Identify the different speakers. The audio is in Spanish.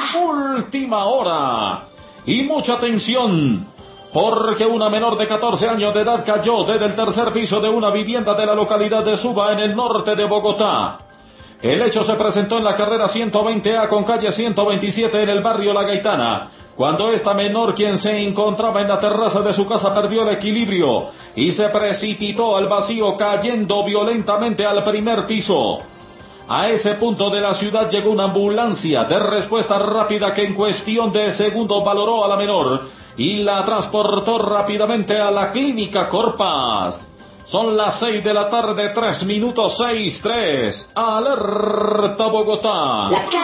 Speaker 1: Última hora. Y mucha atención, porque una menor de 14 años de edad cayó desde el tercer piso de una vivienda de la localidad de Suba, en el norte de Bogotá. El hecho se presentó en la carrera 120A con calle 127 en el barrio La Gaitana, cuando esta menor, quien se encontraba en la terraza de su casa, perdió el equilibrio y se precipitó al vacío, cayendo violentamente al primer piso. A ese punto de la ciudad llegó una ambulancia de respuesta rápida que en cuestión de segundos valoró a la menor y la transportó rápidamente a la clínica Corpas. Son las 6 de la tarde, 3 minutos, 6:3. Alerta Bogotá.